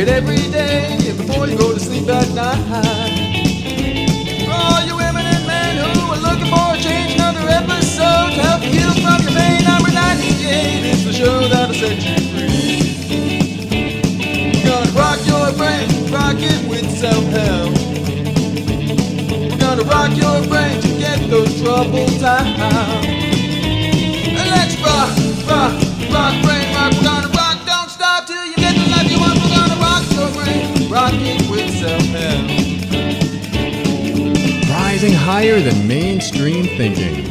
it every day before you go to sleep at night. For all you women and men who are looking for a change, another episode to help you heal from your pain. Number 98 is the show that'll set you free. We're gonna rock your brain, rock it with self-help. We're gonna rock your brain to get those troubles out. And let's rock, rock, rock, brain rock. We're gonna rock, don't stop till you get the life you want. We're gonna rock your brain, rock it with self-help. Rising higher than mainstream thinking.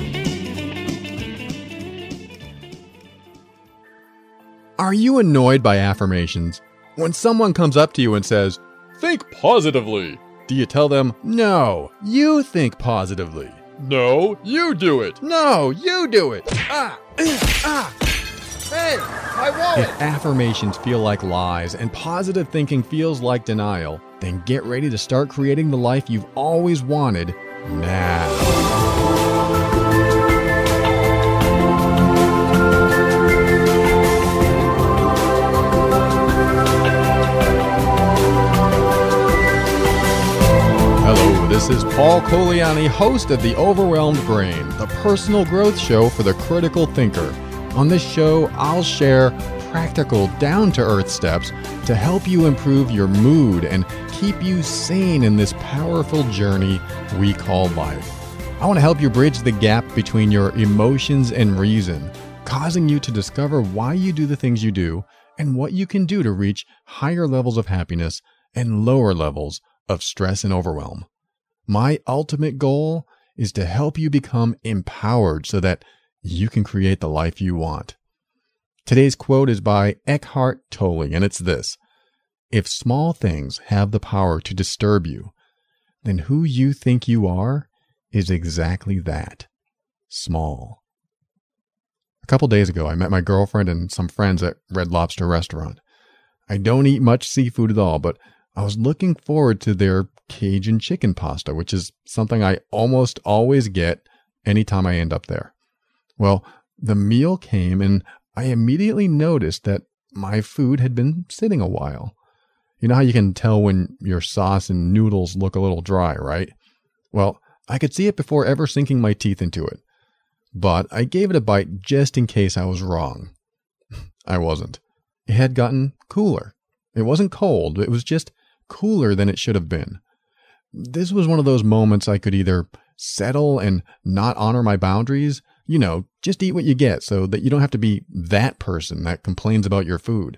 Are you annoyed by affirmations? When someone comes up to you and says, "Think positively," do you tell them, "No, you think positively"? "No, you do it." "No, you do it." Hey, my wallet! If affirmations feel like lies and positive thinking feels like denial, then get ready to start creating the life you've always wanted now. Hello, this is Paul Coliani, host of The Overwhelmed Brain, the personal growth show for the critical thinker. On this show, I'll share practical, down-to-earth steps to help you improve your mood and keep you sane in this powerful journey we call life. I want to help you bridge the gap between your emotions and reason, causing you to discover why you do the things you do and what you can do to reach higher levels of happiness and lower levels of stress and overwhelm. My ultimate goal is to help you become empowered so that you can create the life you want. Today's quote is by Eckhart Tolle, and it's this: "If small things have the power to disturb you, then who you think you are is exactly that, small." A couple days ago, I met my girlfriend and some friends at Red Lobster restaurant. I don't eat much seafood at all, but I was looking forward to their Cajun chicken pasta, which is something I almost always get anytime I end up there. Well, the meal came and I immediately noticed that my food had been sitting a while. You know how you can tell when your sauce and noodles look a little dry, right? Well, I could see it before ever sinking my teeth into it. But I gave it a bite just in case I was wrong. I wasn't. It had gotten cooler. It wasn't cold, it was just cooler than it should have been. This was one of those moments I could either settle and not honor my boundaries, just eat what you get so that you don't have to be that person that complains about your food.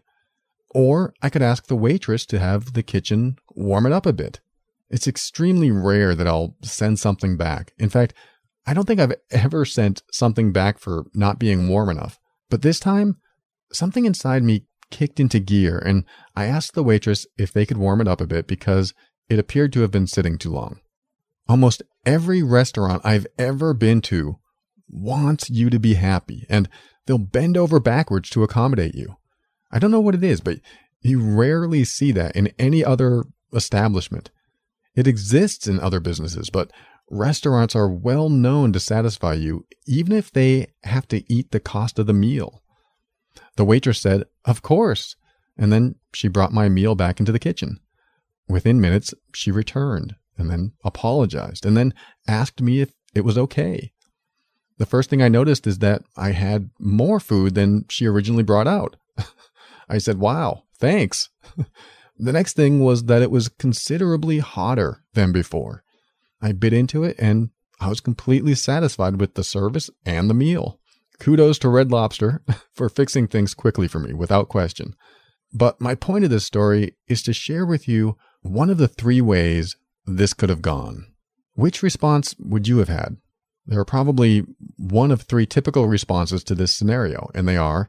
Or I could ask the waitress to have the kitchen warm it up a bit. It's extremely rare that I'll send something back. In fact, I don't think I've ever sent something back for not being warm enough. But this time, something inside me kicked into gear and I asked the waitress if they could warm it up a bit because it appeared to have been sitting too long. Almost every restaurant I've ever been to wants you to be happy, and they'll bend over backwards to accommodate you. I don't know what it is, but you rarely see that in any other establishment. It exists in other businesses, but restaurants are well known to satisfy you, even if they have to eat the cost of the meal. The waitress said, "Of course," and then she brought my meal back into the kitchen. Within minutes, she returned and then apologized and then asked me if it was okay. The first thing I noticed is that I had more food than she originally brought out. I said, "Wow, thanks." The next thing was that it was considerably hotter than before. I bit into it and I was completely satisfied with the service and the meal. Kudos to Red Lobster for fixing things quickly for me, without question. But my point of this story is to share with you one of the 3 ways this could have gone. Which response would you have had? There are probably one of 3 typical responses to this scenario, and they are: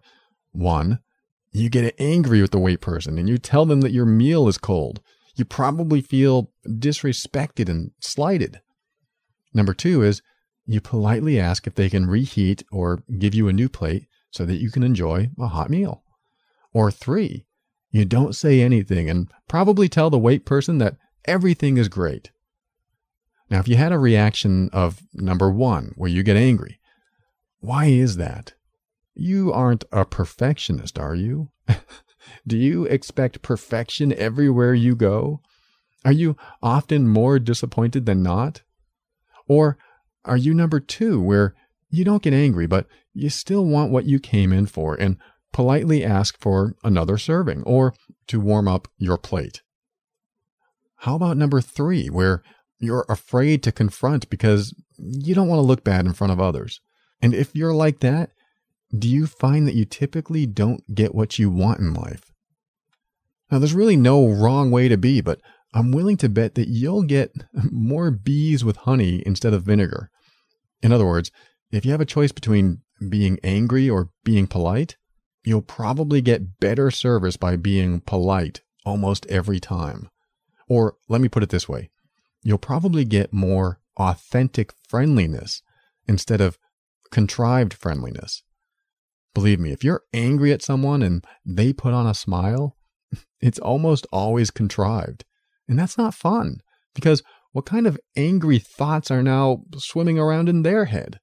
1, you get angry with the wait person and you tell them that your meal is cold. You probably feel disrespected and slighted. Number 2 is you politely ask if they can reheat or give you a new plate so that you can enjoy a hot meal. Or 3, you don't say anything and probably tell the wait person that everything is great. Now, if you had a reaction of number 1, where you get angry, why is that? You aren't a perfectionist, are you? Do you expect perfection everywhere you go? Are you often more disappointed than not? Or are you number 2, where you don't get angry, but you still want what you came in for and politely ask for another serving or to warm up your plate? How about number 3, where you're afraid to confront because you don't want to look bad in front of others? And if you're like that, do you find that you typically don't get what you want in life? Now, there's really no wrong way to be, but I'm willing to bet that you'll get more bees with honey instead of vinegar. In other words, if you have a choice between being angry or being polite, you'll probably get better service by being polite almost every time. Or let me put it this way, you'll probably get more authentic friendliness instead of contrived friendliness. Believe me, if you're angry at someone and they put on a smile, it's almost always contrived. And that's not fun, because what kind of angry thoughts are now swimming around in their head?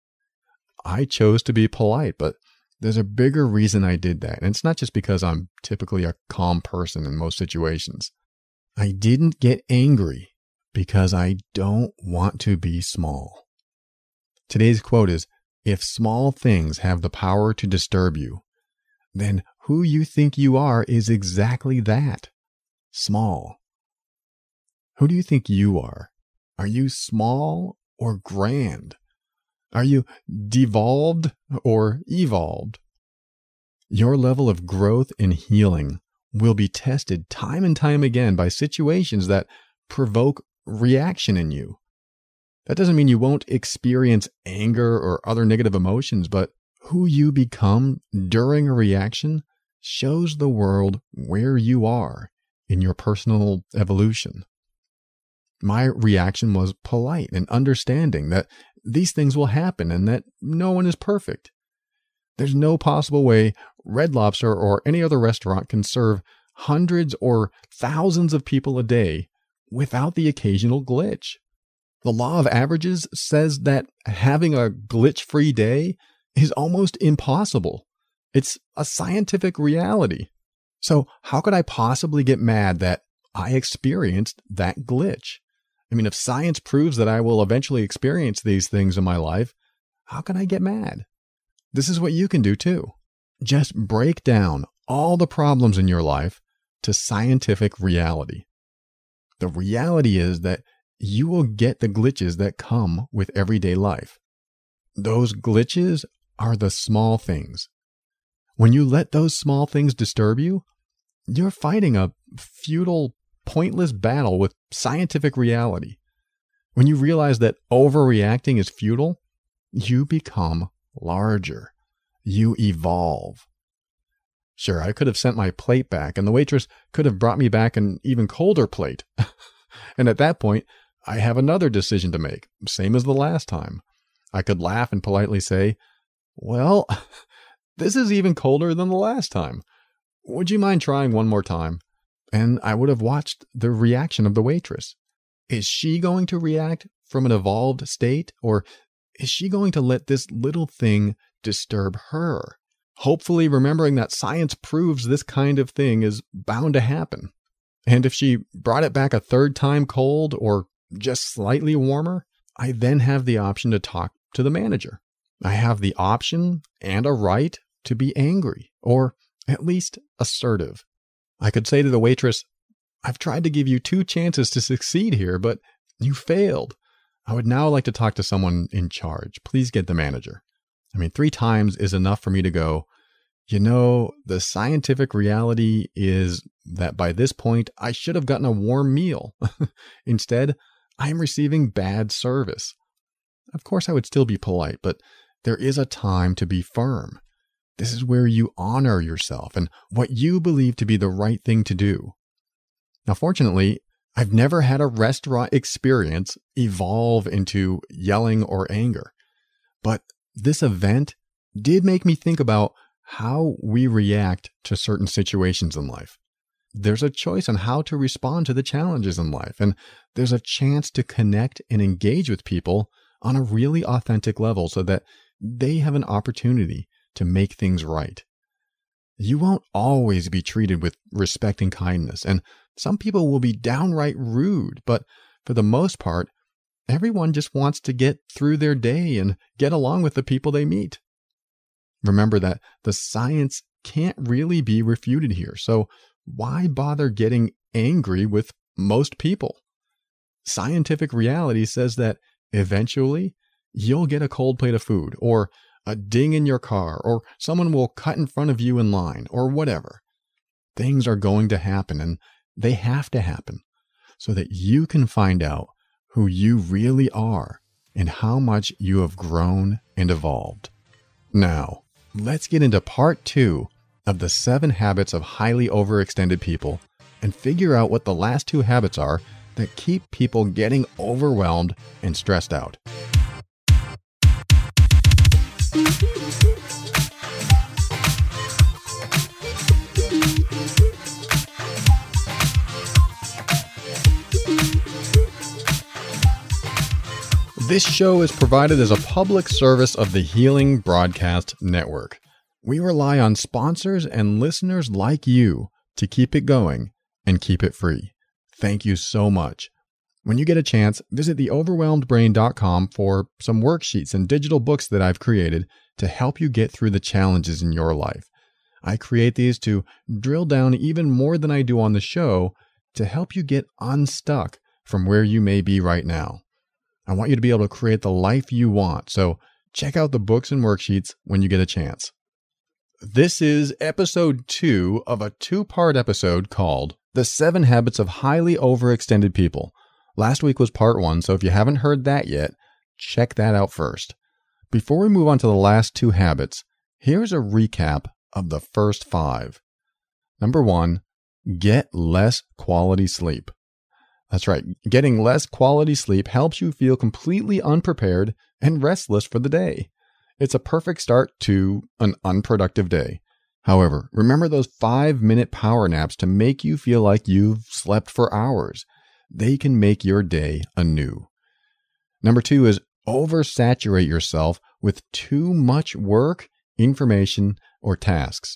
I chose to be polite, but there's a bigger reason I did that. And it's not just because I'm typically a calm person in most situations. I didn't get angry because I don't want to be small. Today's quote is, "If small things have the power to disturb you, then who you think you are is exactly that, small." Who do you think you are? Are you small or grand? Are you devolved or evolved? Your level of growth and healing will be tested time and time again by situations that provoke reaction in you. That doesn't mean you won't experience anger or other negative emotions, but who you become during a reaction shows the world where you are in your personal evolution. My reaction was polite and understanding that these things will happen and that no one is perfect. There's no possible way Red Lobster or any other restaurant can serve hundreds or thousands of people a day without the occasional glitch. The law of averages says that having a glitch-free day is almost impossible. It's a scientific reality. So how could I possibly get mad that I experienced that glitch? I mean, if science proves that I will eventually experience these things in my life, how can I get mad? This is what you can do too. Just break down all the problems in your life to scientific reality. The reality is that you will get the glitches that come with everyday life. Those glitches are the small things. When you let those small things disturb you, you're fighting a futile, pointless battle with scientific reality. When you realize that overreacting is futile, you become larger. You evolve. Sure, I could have sent my plate back, and the waitress could have brought me back an even colder plate. And at that point, I have another decision to make, same as the last time. I could laugh and politely say, "Well, this is even colder than the last time. Would you mind trying one more time?" And I would have watched the reaction of the waitress. Is she going to react from an evolved state, or is she going to let this little thing disturb her? Hopefully remembering that science proves this kind of thing is bound to happen. And if she brought it back a third time cold or just slightly warmer, I then have the option to talk to the manager. I have the option and a right to be angry, or at least assertive. I could say to the waitress, "I've tried to give you 2 chances to succeed here, but you failed. I would now like to talk to someone in charge. Please get the manager." 3 times is enough for me to go, the scientific reality is that by this point, I should have gotten a warm meal. Instead, I'm receiving bad service. Of course, I would still be polite, but there is a time to be firm. This is where you honor yourself and what you believe to be the right thing to do. Now, fortunately, I've never had a restaurant experience evolve into yelling or anger. But this event did make me think about how we react to certain situations in life. There's a choice on how to respond to the challenges in life, and there's a chance to connect and engage with people on a really authentic level so that they have an opportunity to make things right. You won't always be treated with respect and kindness, and some people will be downright rude, but for the most part, everyone just wants to get through their day and get along with the people they meet. Remember that the science can't really be refuted here, so why bother getting angry with most people? Scientific reality says that eventually you'll get a cold plate of food, or a ding in your car, or someone will cut in front of you in line, or whatever. Things are going to happen, and they have to happen so that you can find out who you really are and how much you have grown and evolved. Now, let's get into part 2 of the 7 habits of highly overextended people and figure out what the last 2 habits are that keep people getting overwhelmed and stressed out. This show is provided as a public service of the Healing Broadcast Network. We rely on sponsors and listeners like you to keep it going and keep it free. Thank you so much. When you get a chance, visit theoverwhelmedbrain.com for some worksheets and digital books that I've created to help you get through the challenges in your life. I create these to drill down even more than I do on the show to help you get unstuck from where you may be right now. I want you to be able to create the life you want, so check out the books and worksheets when you get a chance. This is episode 2 of a 2-part episode called The 7 Habits of Highly Overextended People. Last week was part 1, so if you haven't heard that yet, check that out first. Before we move on to the last 2 habits, here's a recap of the first 5. Number 1, get less quality sleep. That's right, getting less quality sleep helps you feel completely unprepared and restless for the day. It's a perfect start to an unproductive day. However, remember those 5-minute power naps to make you feel like you've slept for hours. They can make your day anew. Number 2 is oversaturate yourself with too much work, information, or tasks.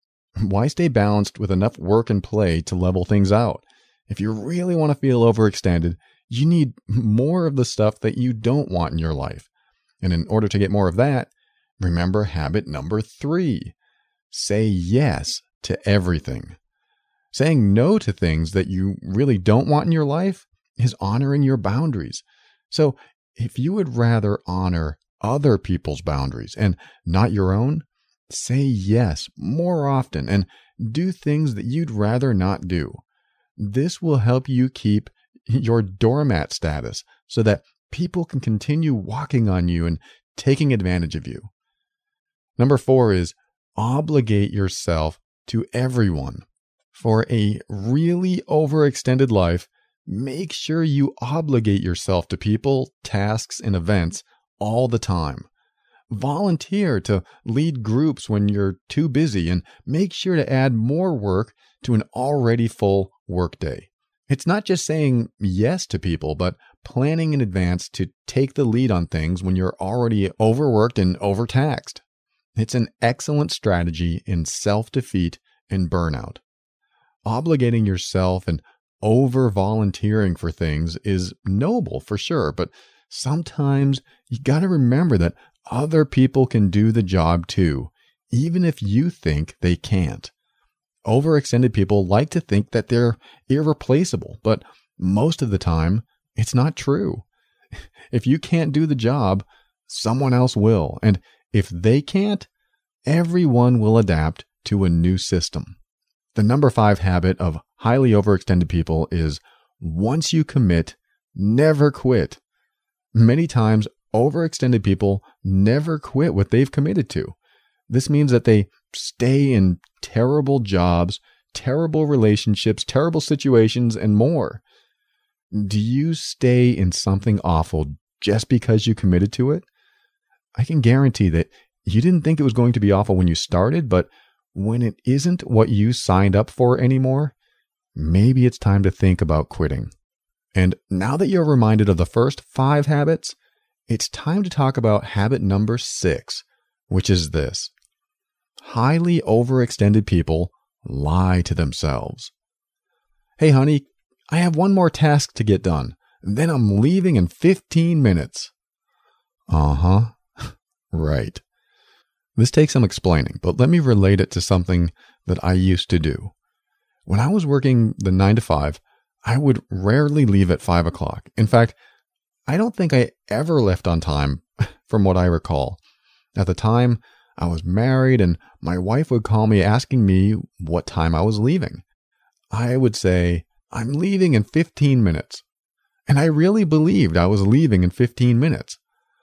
Why stay balanced with enough work and play to level things out? If you really want to feel overextended, you need more of the stuff that you don't want in your life. And in order to get more of that, remember habit number 3. Say yes to everything. Saying no to things that you really don't want in your life is honoring your boundaries. So if you would rather honor other people's boundaries and not your own, say yes more often and do things that you'd rather not do. This will help you keep your doormat status so that people can continue walking on you and taking advantage of you. Number 4 is obligate yourself to everyone. For a really overextended life, make sure you obligate yourself to people, tasks, and events all the time. Volunteer to lead groups when you're too busy and make sure to add more work to an already full workday. It's not just saying yes to people, but planning in advance to take the lead on things when you're already overworked and overtaxed. It's an excellent strategy in self-defeat and burnout. Obligating yourself and over-volunteering for things is noble for sure, but sometimes you got to remember that other people can do the job too, even if you think they can't. Overextended people like to think that they're irreplaceable, but most of the time, it's not true. If you can't do the job, someone else will. And if they can't, everyone will adapt to a new system. The number 5 habit of highly overextended people is once you commit, never quit. Many times, overextended people never quit what they've committed to. This means that they stay in terrible jobs, terrible relationships, terrible situations, and more. Do you stay in something awful just because you committed to it? I can guarantee that you didn't think it was going to be awful when you started, but when it isn't what you signed up for anymore, maybe it's time to think about quitting. And now that you're reminded of the first 5 habits, it's time to talk about habit number 6, which is this. Highly overextended people lie to themselves. Hey, honey, I have one more task to get done. Then I'm leaving in 15 minutes. Uh-huh. Right. This takes some explaining, but let me relate it to something that I used to do. When I was working the 9 to 5, I would rarely leave at 5 o'clock. In fact, I don't think I ever left on time from what I recall. At the time, I was married and my wife would call me asking me what time I was leaving. I would say, I'm leaving in 15 minutes. And I really believed I was leaving in 15 minutes.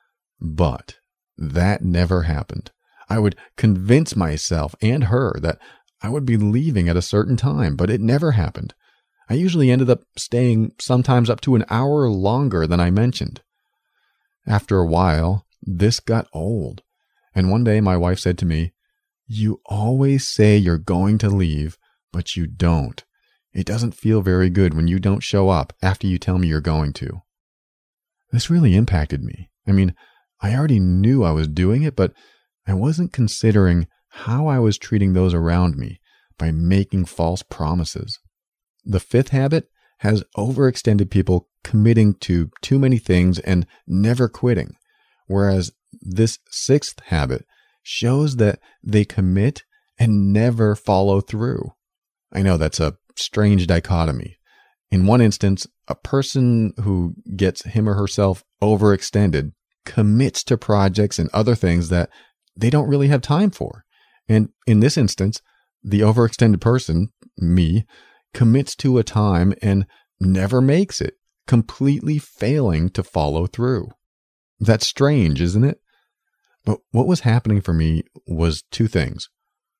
But that never happened. I would convince myself and her that I would be leaving at a certain time, but it never happened. I usually ended up staying sometimes up to an hour longer than I mentioned. After a while, this got old. And one day my wife said to me, "You always say you're going to leave, but you don't. It doesn't feel very good when you don't show up after you tell me you're going to." This really impacted me. I mean, I already knew I was doing it, but I wasn't considering how I was treating those around me by making false promises. The fifth habit has overextended people committing to too many things and never quitting, whereas this sixth habit shows that they commit and never follow through. I know that's a strange dichotomy. In one instance, a person who gets him or herself overextended commits to projects and other things that they don't really have time for. And in this instance, the overextended person, me, commits to a time and never makes it, completely failing to follow through. That's strange, isn't it? But what was happening for me was two things.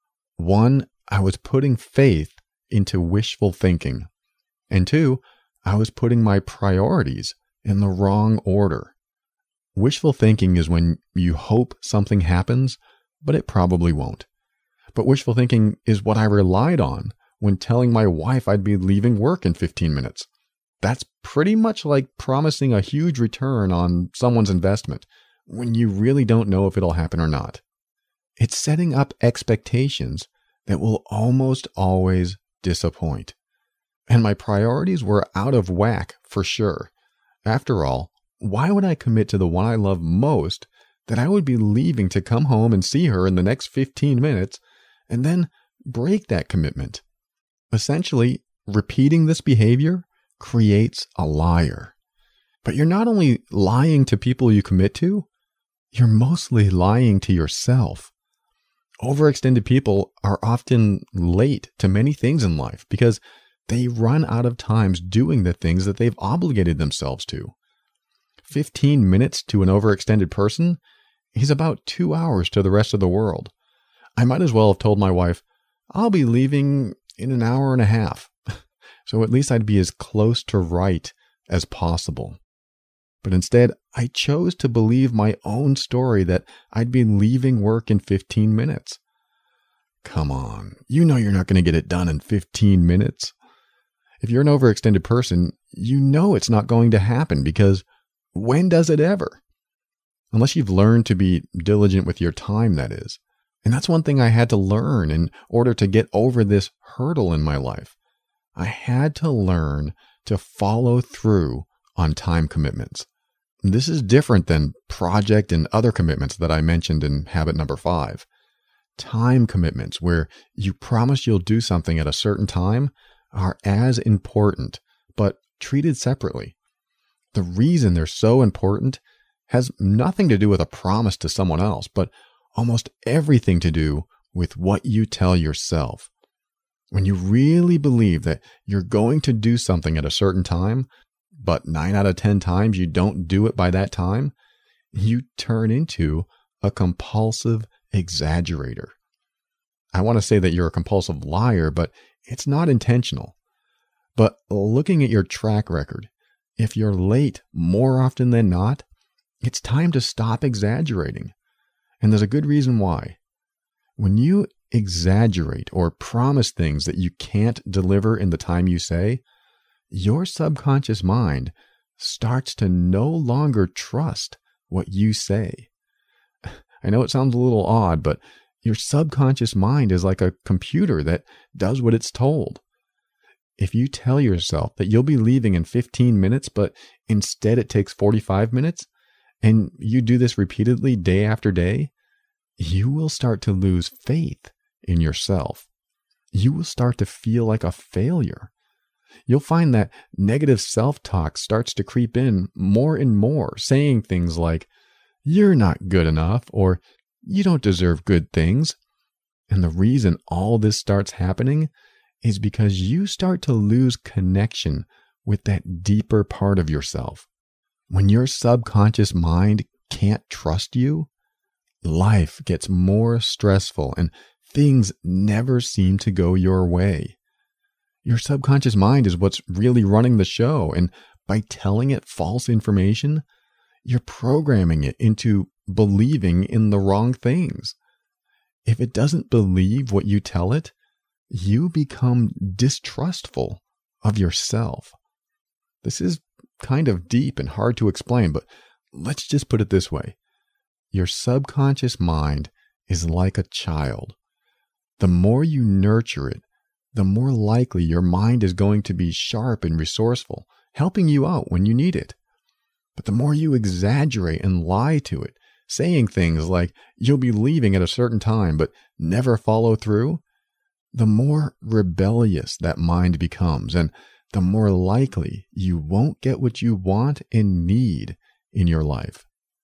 One, I was putting faith into wishful thinking. And two, I was putting my priorities in the wrong order. Wishful thinking is when you hope something happens, but it probably won't. But wishful thinking is what I relied on when telling my wife I'd be leaving work in 15 minutes. That's pretty much like promising a huge return on someone's investment when you really don't know if it'll happen or not. It's setting up expectations that will almost always disappoint. And my priorities were out of whack for sure. After all, why would I commit to the one I love most that I would be leaving to come home and see her in the next 15 minutes and then break that commitment? Essentially, repeating this behavior creates a liar. But you're not only lying to people you commit to, you're mostly lying to yourself. Overextended people are often late to many things in life because they run out of times doing the things that they've obligated themselves to. 15 minutes to an overextended person is about 2 hours to the rest of the world. I might as well have told my wife, I'll be leaving in an hour and a half. So at least I'd be as close to right as possible. But instead, I chose to believe my own story that I'd be leaving work in 15 minutes. Come on, you know you're not going to get it done in 15 minutes. If you're an overextended person, you know it's not going to happen because when does it ever? Unless you've learned to be diligent with your time, that is. And that's one thing I had to learn in order to get over this hurdle in my life. I had to learn to follow through on time commitments. This is different than project and other commitments that I mentioned in habit number 5. Time commitments, where you promise you'll do something at a certain time, are as important, but treated separately. The reason they're so important has nothing to do with a promise to someone else, but almost everything to do with what you tell yourself. When you really believe that you're going to do something at a certain time, but 9 out of 10 times you don't do it by that time, you turn into a compulsive exaggerator. I want to say that you're a compulsive liar, but it's not intentional. But looking at your track record, if you're late more often than not, it's time to stop exaggerating. And there's a good reason why. When you exaggerate or promise things that you can't deliver in the time you say, your subconscious mind starts to no longer trust what you say. I know it sounds a little odd, but Your subconscious mind is like a computer that does what it's told. If you tell yourself that you'll be leaving in 15 minutes, but instead it takes 45 minutes, and you do this repeatedly day after day, you will start to lose faith in yourself. You will start to feel like a failure. You'll find that negative self-talk starts to creep in more and more, saying things like, "You're not good enough," or "You don't deserve good things." And the reason all this starts happening is because you start to lose connection with that deeper part of yourself. When your subconscious mind can't trust you, life gets more stressful and things never seem to go your way. Your subconscious mind is what's really running the show, and by telling it false information, you're programming it into believing in the wrong things. If it doesn't believe what you tell it, you become distrustful of yourself. This is kind of deep and hard to explain, but let's just put it this way. Your subconscious mind is like a child. The more you nurture it, the more likely your mind is going to be sharp and resourceful, helping you out when you need it. But the more you exaggerate and lie to it, saying things like you'll be leaving at a certain time but never follow through, the more rebellious that mind becomes, and the more likely you won't get what you want and need in your life.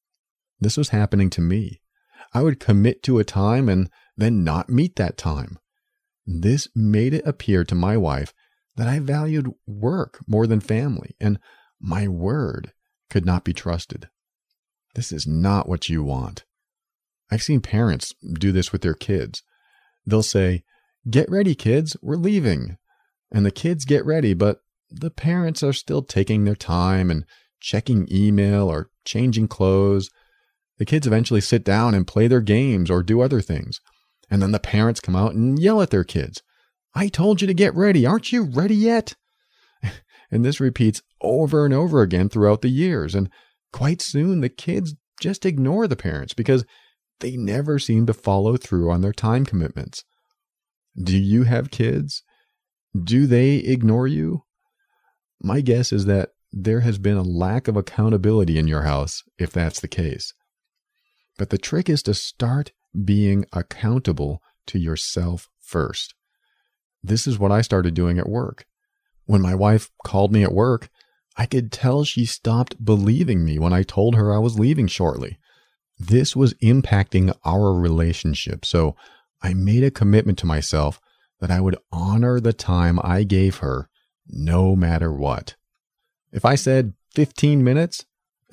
This was happening to me. I would commit to a time and then not meet that time. This made it appear to my wife that I valued work more than family, and my word could not be trusted. This is not what you want. I've seen parents do this with their kids. They'll say, "Get ready, kids, we're leaving." And the kids get ready, but the parents are still taking their time and checking email or changing clothes. The kids eventually sit down and play their games or do other things. And then the parents come out and yell at their kids. "I told you to get ready. Aren't you ready yet?" And this repeats over and over again throughout the years. And quite soon, the kids just ignore the parents because they never seem to follow through on their time commitments. Do you have kids? Do they ignore you? My guess is that there has been a lack of accountability in your house if that's the case. But the trick is to start being accountable to yourself first. This is what I started doing at work. When my wife called me at work, I could tell she stopped believing me when I told her I was leaving shortly. This was impacting our relationship, so I made a commitment to myself that I would honor the time I gave her no matter what. If I said 15 minutes,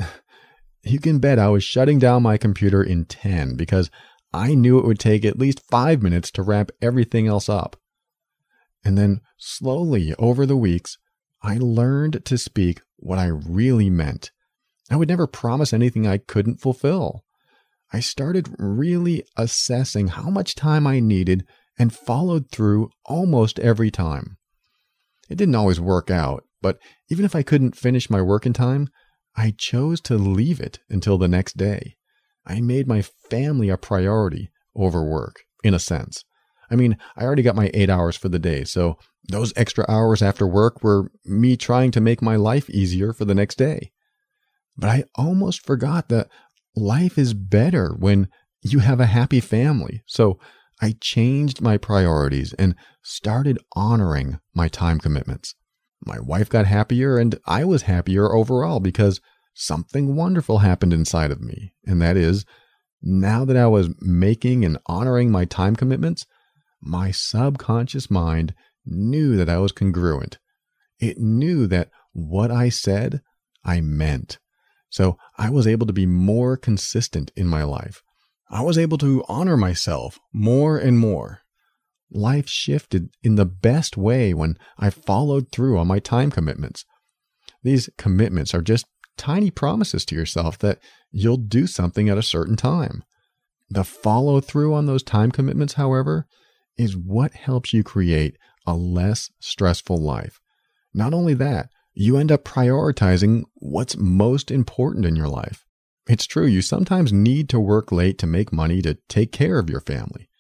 you can bet I was shutting down my computer in 10 because I knew it would take at least 5 minutes to wrap everything else up. And then slowly over the weeks, I learned to speak what I really meant. I would never promise anything I couldn't fulfill. I started really assessing how much time I needed and followed through almost every time. It didn't always work out, but even if I couldn't finish my work in time, I chose to leave it until the next day. I made my family a priority over work, in a sense. I mean, I already got my 8 hours for the day, so those extra hours after work were me trying to make my life easier for the next day. But I almost forgot that life is better when you have a happy family. So I changed my priorities and started honoring my time commitments. My wife got happier and I was happier overall because something wonderful happened inside of me. And that is, now that I was making and honoring my time commitments, my subconscious mind knew that I was congruent. It knew that what I said, I meant. So I was able to be more consistent in my life. I was able to honor myself more and more. Life shifted in the best way when I followed through on my time commitments. These commitments are just tiny promises to yourself that you'll do something at a certain time. The follow through on those time commitments, however, is what helps you create a less stressful life. Not only that, you end up prioritizing what's most important in your life. It's true, you sometimes need to work late to make money to take care of your family.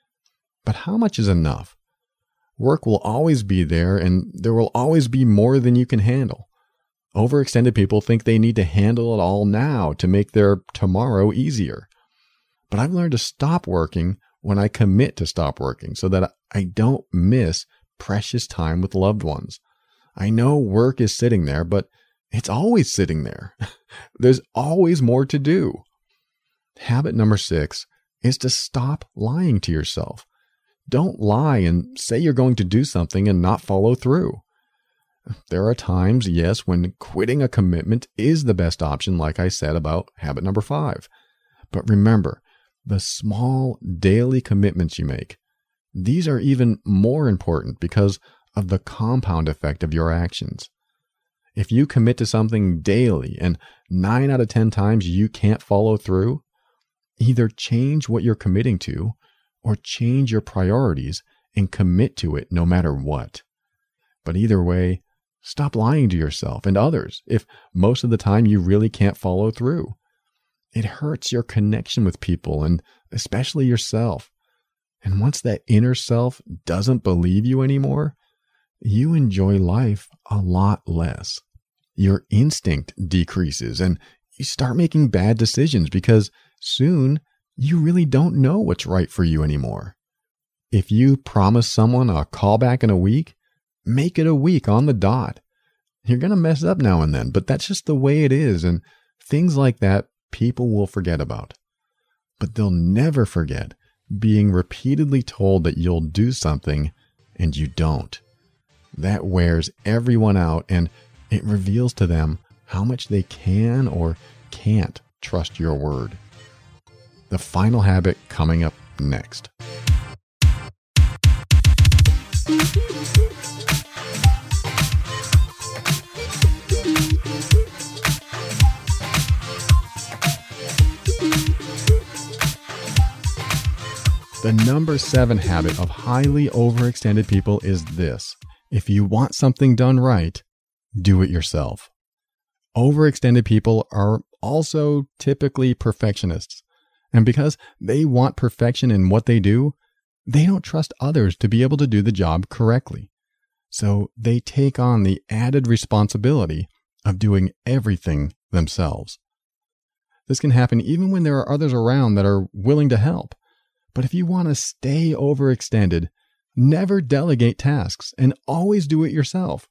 But how much is enough? Work will always be there, and there will always be more than you can handle. Overextended people think they need to handle it all now to make their tomorrow easier. But I've learned to stop working when I commit to stop working so that I don't miss precious time with loved ones. I know work is sitting there, but it's always sitting there. There's always more to do. Habit number 6 is to stop lying to yourself. Don't lie and say you're going to do something and not follow through. There are times, yes, when quitting a commitment is the best option, like I said about habit number 5. But remember, the small daily commitments you make, these are even more important because of the compound effect of your actions. If you commit to something daily and 9 out of 10 times you can't follow through, either change what you're committing to or change your priorities and commit to it no matter what. But either way, stop lying to yourself and others if most of the time you really can't follow through. It hurts your connection with people and especially yourself. And once that inner self doesn't believe you anymore, you enjoy life a lot less. Your instinct decreases and you start making bad decisions because soon you really don't know what's right for you anymore. If you promise someone a callback in a week, make it a week on the dot. You're going to mess up now and then, but that's just the way it is. And things like that people will forget about. But they'll never forget being repeatedly told that you'll do something and you don't. That wears everyone out and it reveals to them how much they can or can't trust your word. The final habit coming up next. The number 7 habit of highly overextended people is this: if you want something done right, do it yourself. Overextended people are also typically perfectionists. And because they want perfection in what they do, they don't trust others to be able to do the job correctly. So they take on the added responsibility of doing everything themselves. This can happen even when there are others around that are willing to help. But if you want to stay overextended, never delegate tasks and always do it yourself.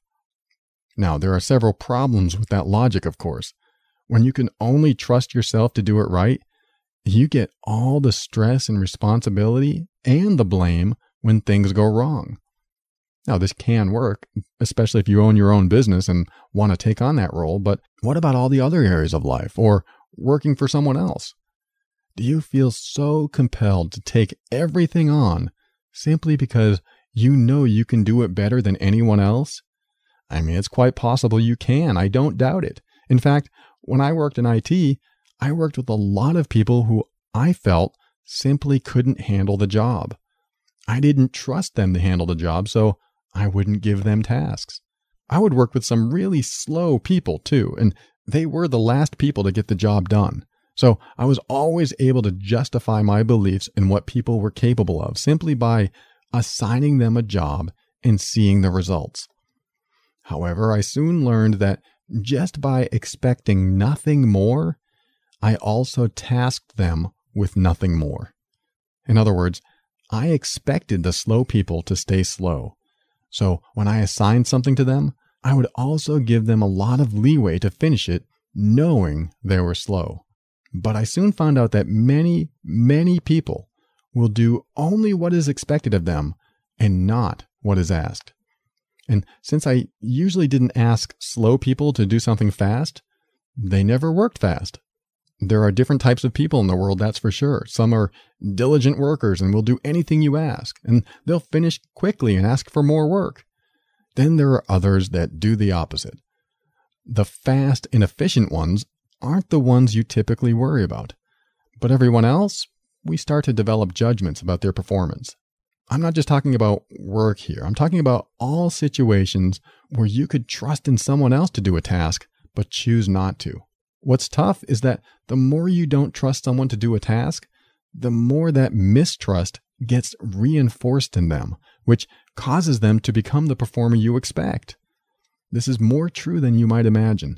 Now, there are several problems with that logic, of course. When you can only trust yourself to do it right, you get all the stress and responsibility and the blame when things go wrong. Now, this can work, especially if you own your own business and want to take on that role, but what about all the other areas of life or working for someone else? Do you feel so compelled to take everything on simply because you know you can do it better than anyone else? I mean, it's quite possible you can. I don't doubt it. In fact, when I worked in IT, I worked with a lot of people who I felt simply couldn't handle the job. I didn't trust them to handle the job, so I wouldn't give them tasks. I would work with some really slow people too, and they were the last people to get the job done. So I was always able to justify my beliefs in what people were capable of simply by assigning them a job and seeing the results. However, I soon learned that just by expecting nothing more, I also tasked them with nothing more. In other words, I expected the slow people to stay slow. So when I assigned something to them, I would also give them a lot of leeway to finish it, knowing they were slow. But I soon found out that many, many people will do only what is expected of them and not what is asked. And since I usually didn't ask slow people to do something fast, they never worked fast. There are different types of people in the world, that's for sure. Some are diligent workers and will do anything you ask, and they'll finish quickly and ask for more work. Then there are others that do the opposite. The fast and efficient ones aren't the ones you typically worry about. But everyone else, we start to develop judgments about their performance. I'm not just talking about work here. I'm talking about all situations where you could trust in someone else to do a task, but choose not to. What's tough is that the more you don't trust someone to do a task, the more that mistrust gets reinforced in them, which causes them to become the performer you expect. This is more true than you might imagine.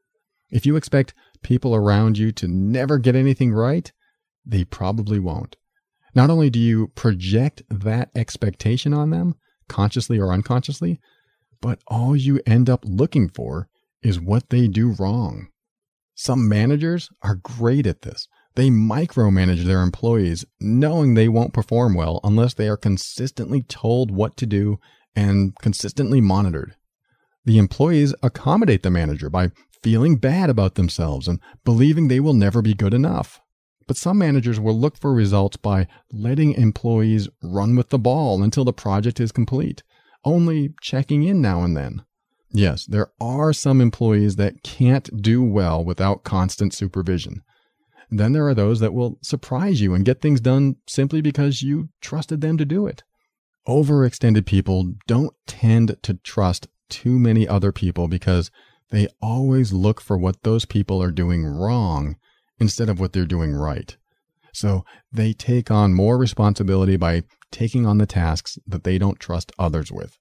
If you expect people around you to never get anything right, they probably won't. Not only do you project that expectation on them, consciously or unconsciously, but all you end up looking for is what they do wrong. Some managers are great at this. They micromanage their employees, knowing they won't perform well unless they are consistently told what to do and consistently monitored. The employees accommodate the manager by feeling bad about themselves and believing they will never be good enough. But some managers will look for results by letting employees run with the ball until the project is complete, only checking in now and then. Yes, there are some employees that can't do well without constant supervision. Then there are those that will surprise you and get things done simply because you trusted them to do it. Overextended people don't tend to trust too many other people because they always look for what those people are doing wrong instead of what they're doing right. So they take on more responsibility by taking on the tasks that they don't trust others with.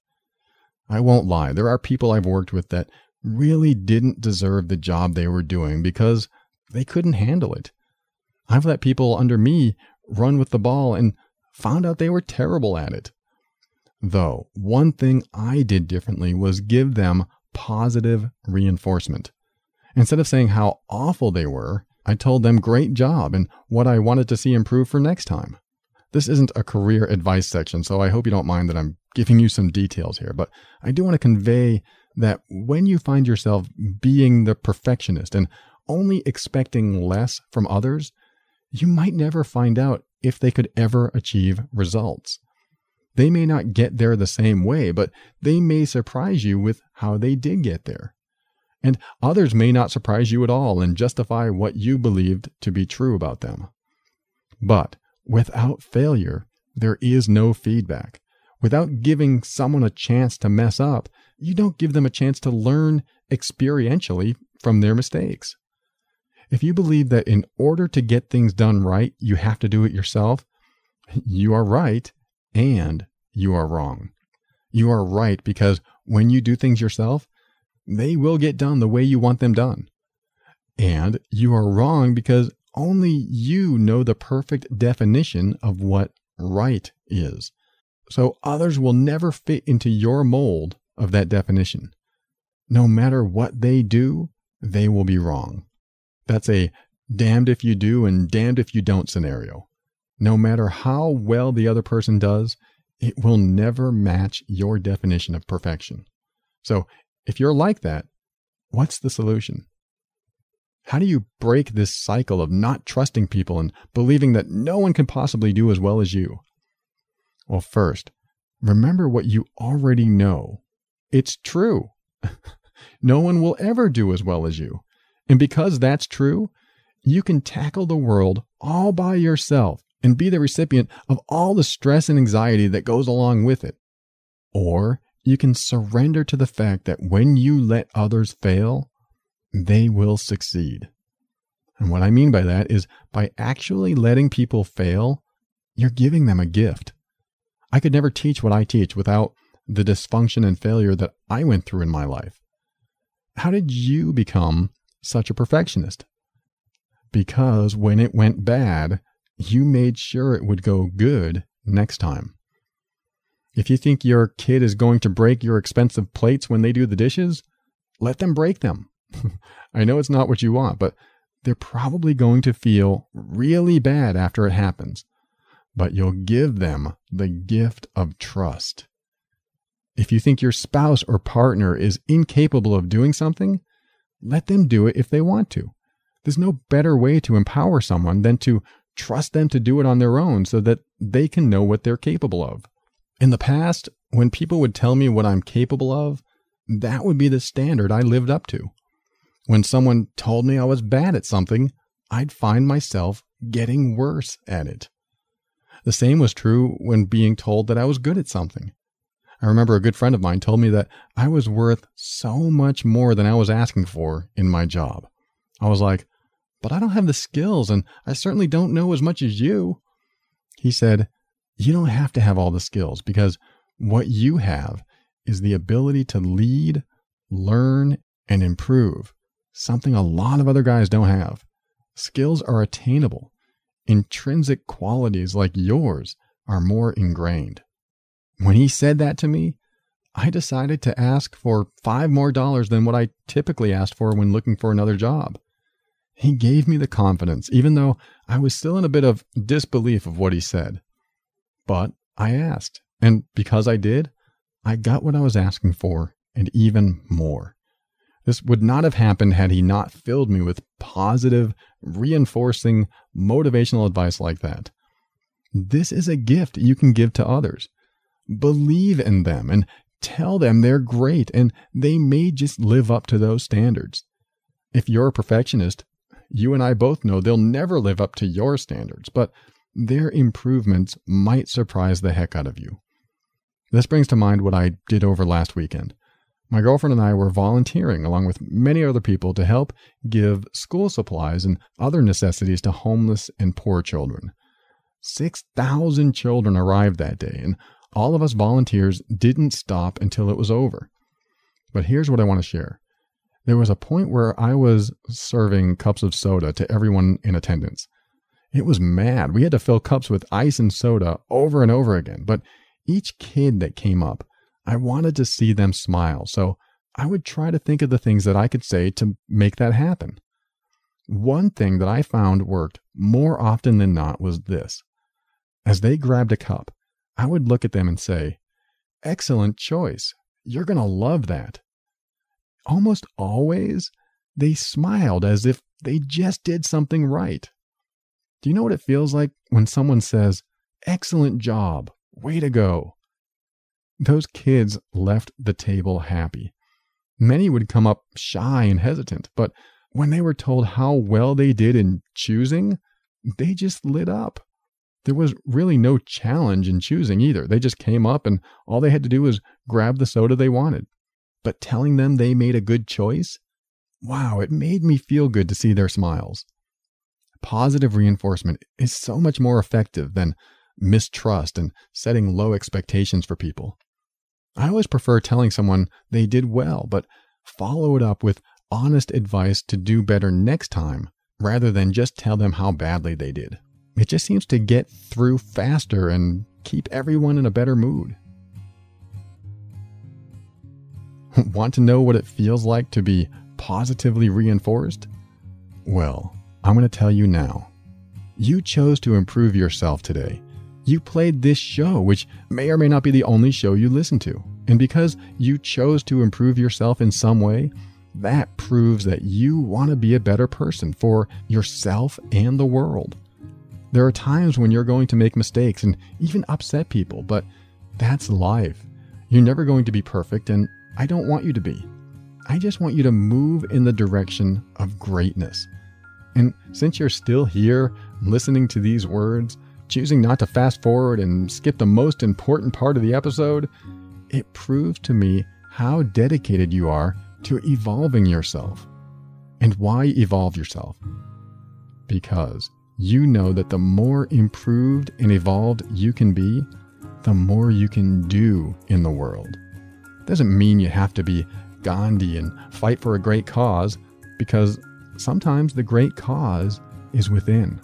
I won't lie, there are people I've worked with that really didn't deserve the job they were doing because they couldn't handle it. I've let people under me run with the ball and found out they were terrible at it. Though, one thing I did differently was give them positive reinforcement. Instead of saying how awful they were, I told them great job and what I wanted to see improve for next time. This isn't a career advice section, so I hope you don't mind that I'm giving you some details here, but I do want to convey that when you find yourself being the perfectionist and only expecting less from others, you might never find out if they could ever achieve results. They may not get there the same way, but they may surprise you with how they did get there. And others may not surprise you at all and justify what you believed to be true about them. But without failure, there is no feedback. Without giving someone a chance to mess up, you don't give them a chance to learn experientially from their mistakes. If you believe that in order to get things done right, you have to do it yourself, you are right and you are wrong. You are right because when you do things yourself, they will get done the way you want them done. And you are wrong because only you know the perfect definition of what right is. So others will never fit into your mold of that definition. No matter what they do, they will be wrong. That's a damned if you do and damned if you don't scenario. No matter how well the other person does, it will never match your definition of perfection. So if you're like that, what's the solution? How do you break this cycle of not trusting people and believing that no one can possibly do as well as you? Well, first, remember what you already know. It's true. No one will ever do as well as you. And because that's true, you can tackle the world all by yourself and be the recipient of all the stress and anxiety that goes along with it. Or you can surrender to the fact that when you let others fail, they will succeed. And what I mean by that is by actually letting people fail, you're giving them a gift. I could never teach what I teach without the dysfunction and failure that I went through in my life. How did you become such a perfectionist? Because when it went bad, you made sure it would go good next time. If you think your kid is going to break your expensive plates when they do the dishes, let them break them. I know it's not what you want, but they're probably going to feel really bad after it happens. But you'll give them the gift of trust. If you think your spouse or partner is incapable of doing something, let them do it if they want to. There's no better way to empower someone than to trust them to do it on their own so that they can know what they're capable of. In the past, when people would tell me what I'm capable of, that would be the standard I lived up to. When someone told me I was bad at something, I'd find myself getting worse at it. The same was true when being told that I was good at something. I remember a good friend of mine told me that I was worth so much more than I was asking for in my job. I was like, but I don't have the skills and I certainly don't know as much as you. He said, You don't have to have all the skills, because what you have is the ability to lead, learn, and improve, something a lot of other guys don't have. Skills are attainable. Intrinsic qualities like yours are more ingrained. When he said that to me, I decided to ask for $5 more than what I typically asked for when looking for another job. He gave me the confidence, even though I was still in a bit of disbelief of what he said. But I asked, and because I did, I got what I was asking for, and even more. This would not have happened had he not filled me with positive, reinforcing, motivational advice like that. This is a gift you can give to others. Believe in them and tell them they're great, and they may just live up to those standards. If you're a perfectionist, you and I both know they'll never live up to your standards, but their improvements might surprise the heck out of you. This brings to mind what I did over last weekend. My girlfriend and I were volunteering along with many other people to help give school supplies and other necessities to homeless and poor children. 6,000 children arrived that day, and all of us volunteers didn't stop until it was over. But here's what I want to share. There was a point where I was serving cups of soda to everyone in attendance. It was mad. We had to fill cups with ice and soda over and over again. But each kid that came up, I wanted to see them smile. So I would try to think of the things that I could say to make that happen. One thing that I found worked more often than not was this. As they grabbed a cup, I would look at them and say, "Excellent choice. You're going to love that." Almost always, they smiled as if they just did something right. Do you know what it feels like when someone says, "Excellent job, way to go"? Those kids left the table happy. Many would come up shy and hesitant, but when they were told how well they did in choosing, they just lit up. There was really no challenge in choosing either. They just came up and all they had to do was grab the soda they wanted. But telling them they made a good choice? Wow, it made me feel good to see their smiles. Positive reinforcement is so much more effective than mistrust and setting low expectations for people. I always prefer telling someone they did well, but follow it up with honest advice to do better next time, rather than just tell them how badly they did. It just seems to get through faster and keep everyone in a better mood. Want to know what it feels like to be positively reinforced? Well, I'm going to tell you now. You chose to improve yourself today. You played this show, which may or may not be the only show you listen to. And because you chose to improve yourself in some way, that proves that you want to be a better person for yourself and the world. There are times when you're going to make mistakes and even upset people, but that's life. You're never going to be perfect, and I don't want you to be. I just want you to move in the direction of greatness. And since you're still here, listening to these words, choosing not to fast forward and skip the most important part of the episode, it proves to me how dedicated you are to evolving yourself. And why evolve yourself? Because you know that the more improved and evolved you can be, the more you can do in the world. Doesn't mean you have to be Gandhi and fight for a great cause, because sometimes the great cause is within.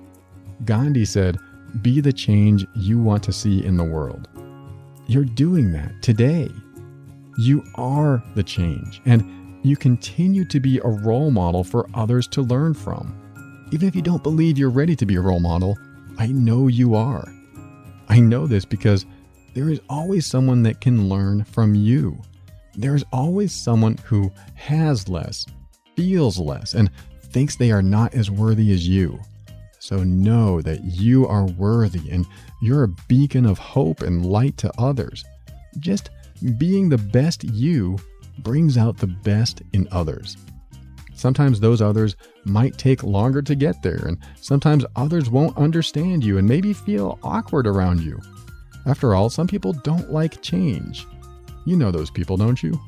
Gandhi said, "Be the change you want to see in the world." You're doing that today. You are the change, and you continue to be a role model for others to learn from. Even if you don't believe you're ready to be a role model, I know you are. I know this because there is always someone that can learn from you. There is always someone who has less, feels less, and thinks they are not as worthy as you. So know that you are worthy and you're a beacon of hope and light to others. Just being the best you brings out the best in others. Sometimes those others might take longer to get there, and sometimes others won't understand you and maybe feel awkward around you. After all, some people don't like change. You know those people, don't you?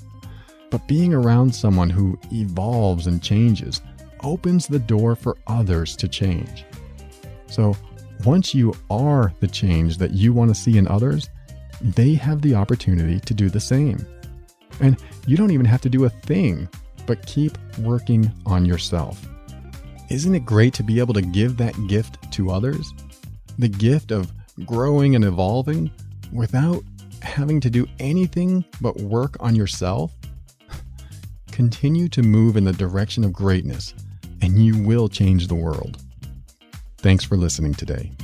But being around someone who evolves and changes opens the door for others to change. So Once you are the change that you want to see in others, they have the opportunity to do the same. And you don't even have to do a thing, but keep working on yourself. Isn't it great to be able to give that gift to others? The gift of growing and evolving without having to do anything but work on yourself? Continue to move in the direction of greatness, and you will change the world. Thanks for listening today.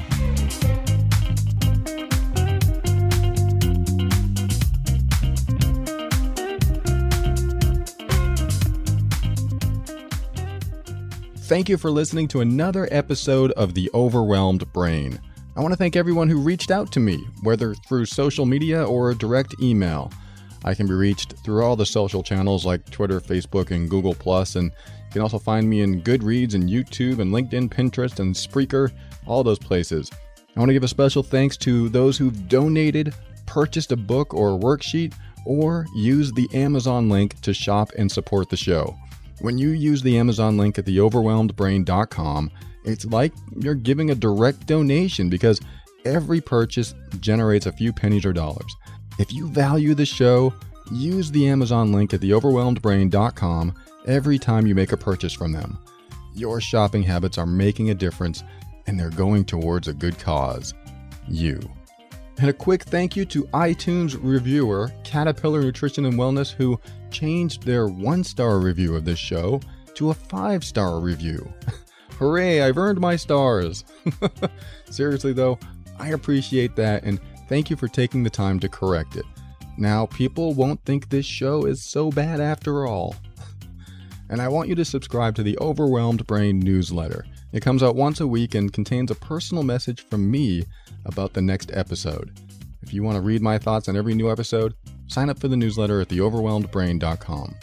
Thank you for listening to another episode of The Overwhelmed Brain. I want to thank everyone who reached out to me, whether through social media or a direct email. I can be reached through all the social channels like Twitter, Facebook, and Google+, and you can also find me in Goodreads and YouTube and LinkedIn, Pinterest, and Spreaker, all those places. I want to give a special thanks to those who've donated, purchased a book or a worksheet, or used the Amazon link to shop and support the show. When you use the Amazon link at theoverwhelmedbrain.com, it's like you're giving a direct donation because every purchase generates a few pennies or dollars. If you value the show, use the Amazon link at theoverwhelmedbrain.com every time you make a purchase from them. Your shopping habits are making a difference, and they're going towards a good cause. You. And a quick thank you to iTunes reviewer Caterpillar Nutrition and Wellness, who changed their 1-star review of this show to a 5-star review. Hooray, I've earned my stars. Seriously though, I appreciate that, and thank you for taking the time to correct it. Now people won't think this show is so bad after all. And I want you to subscribe to the Overwhelmed Brain newsletter. It comes out once a week and contains a personal message from me about the next episode. If you want to read my thoughts on every new episode, sign up for the newsletter at theoverwhelmedbrain.com.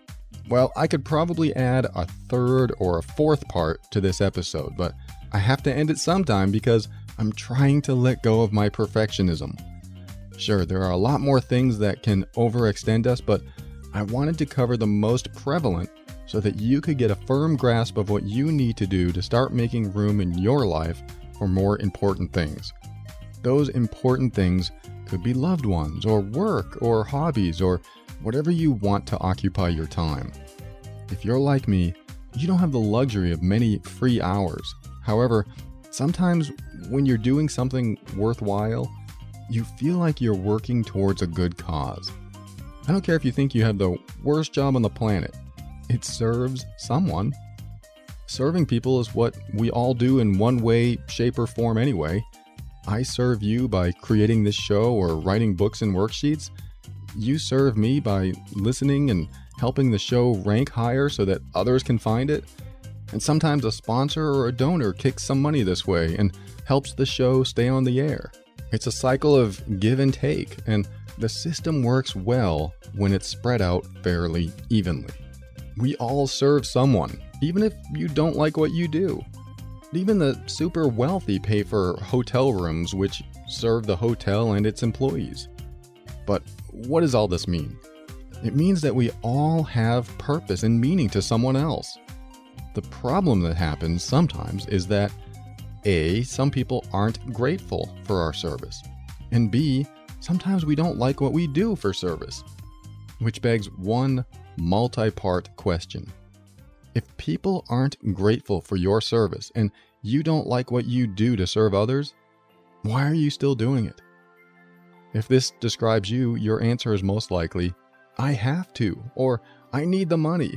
Well, I could probably add a third or a fourth part to this episode, but I have to end it sometime because I'm trying to let go of my perfectionism. Sure, there are a lot more things that can overextend us, but I wanted to cover the most prevalent so that you could get a firm grasp of what you need to do to start making room in your life for more important things. Those important things could be loved ones, or work, or hobbies, or whatever you want to occupy your time. If you're like me, you don't have the luxury of many free hours. However, sometimes when you're doing something worthwhile, you feel like you're working towards a good cause. I don't care if you think you have the worst job on the planet. It serves someone. Serving people is what we all do in one way, shape, or form anyway. I serve you by creating this show or writing books and worksheets. You serve me by listening and helping the show rank higher so that others can find it. And sometimes a sponsor or a donor kicks some money this way and helps the show stay on the air. It's a cycle of give and take, and the system works well when it's spread out fairly evenly. We all serve someone, even if you don't like what you do. Even the super wealthy pay for hotel rooms which serve the hotel and its employees. But what does all this mean? It means that we all have purpose and meaning to someone else. The problem that happens sometimes is that A, some people aren't grateful for our service, and B, sometimes we don't like what we do for service. Which begs one multi-part question. If people aren't grateful for your service and you don't like what you do to serve others, why are you still doing it? If this describes you, your answer is most likely, I have to, or I need the money.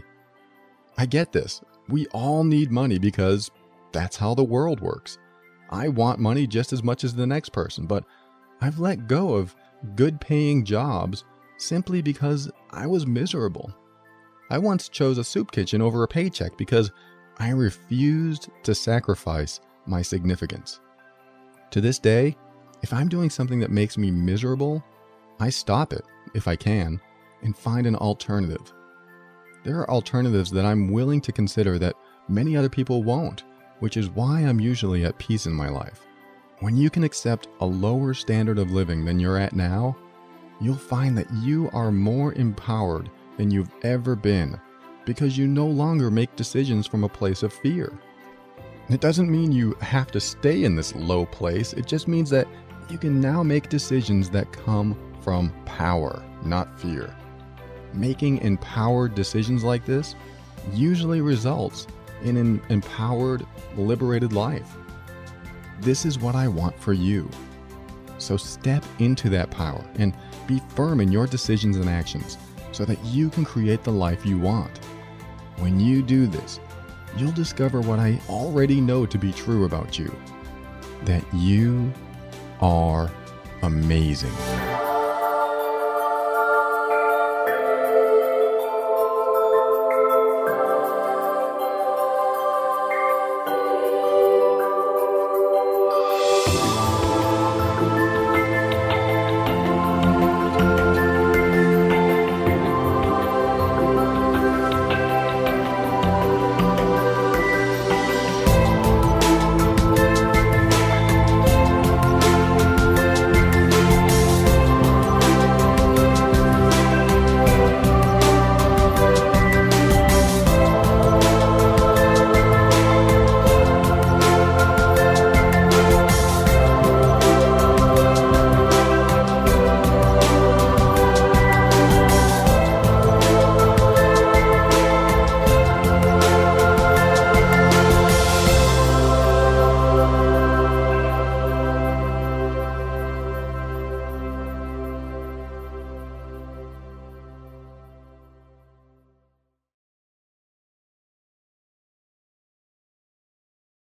I get this. We all need money because that's how the world works. I want money just as much as the next person, but I've let go of good paying jobs simply because I was miserable. I once chose a soup kitchen over a paycheck because I refused to sacrifice my significance. To this day, if I'm doing something that makes me miserable, I stop it, if I can, and find an alternative. There are alternatives that I'm willing to consider that many other people won't, which is why I'm usually at peace in my life. When you can accept a lower standard of living than you're at now, you'll find that you are more empowered than you've ever been because you no longer make decisions from a place of fear. It doesn't mean you have to stay in this low place. It just means that you can now make decisions that come from power, not fear. Making empowered decisions like this usually results in an empowered, liberated life. This is what I want for you. So step into that power and be firm in your decisions and actions so that you can create the life you want. When you do this, you'll discover what I already know to be true about you, that you are amazing.